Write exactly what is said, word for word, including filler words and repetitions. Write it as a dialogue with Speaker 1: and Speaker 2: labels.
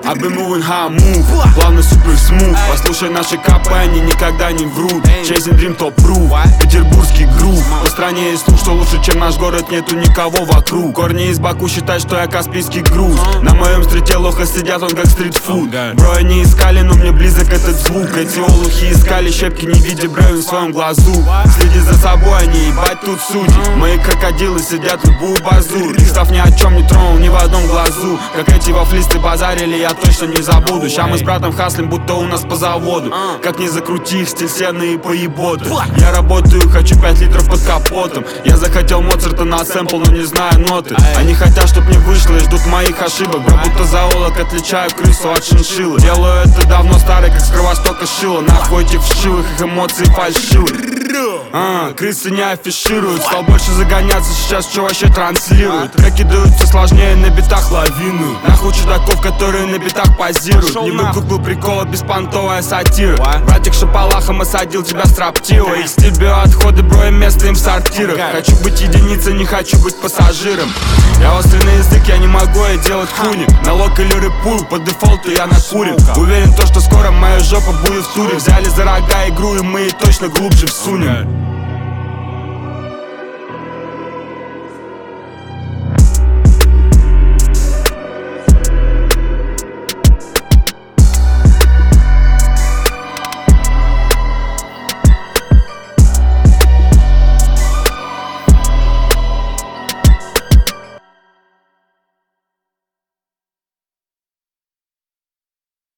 Speaker 1: I've been moving how I move, плавно супер смув. Послушай наши капы, они никогда не врут. Chasing Dream топ proof, петербургский грув. По стране есть слух, что лучше, чем наш город, нету никого вокруг. Корни из Баку считают, что я каспийский груз. На моем стрите лоха сидят, он как стритфуд. Бро, они искали, но мне близок этот звук. Эти олухи искали щепки, не видя бревен в своем глазу. Следи за собой, они ебать тут судьи. Мои крокодилы сидят любую базу. Пристав ни о чем не тронул, ни в одном глазу. Как эти вафлисты базарили, я точно не забуду. Ща мы с братом хаслим, будто у нас по заводу. Как не закрути их, стиль сенные поеботы. Я работаю, хочу пять литров под капотом. Я захотел Моцарта на сэмпл, но не знаю ноты. Они хотят, чтоб не вышло и ждут моих ошибок. Бро, будто зоолог, отличаю крысу от шиншиллы. Делаю это давно, старый, как с Кровостока шило. Нахуй этих вшивых, их эмоции фальшивые. А, крысы не афишируют. Стал больше загоняться сейчас, что вообще транслируют. Треки даются сложнее на битах лавину. Нахуй чудаков, которые на битах позируют. Не выкуп был прикола, беспонтовая сатира. Братик шапалахом осадил тебя строптиво. Их стиль биоотходы, бро, и место им в сортирах. Хочу быть единицей, не хочу быть пассажиром. Я острый язык, я не могу, я делать хуйни. Налог или рэпую, по дефолту я накурил. Уверен то, что скоро моя жопа будет в туре. Взяли за рога игру, и мы точно глубже всунем.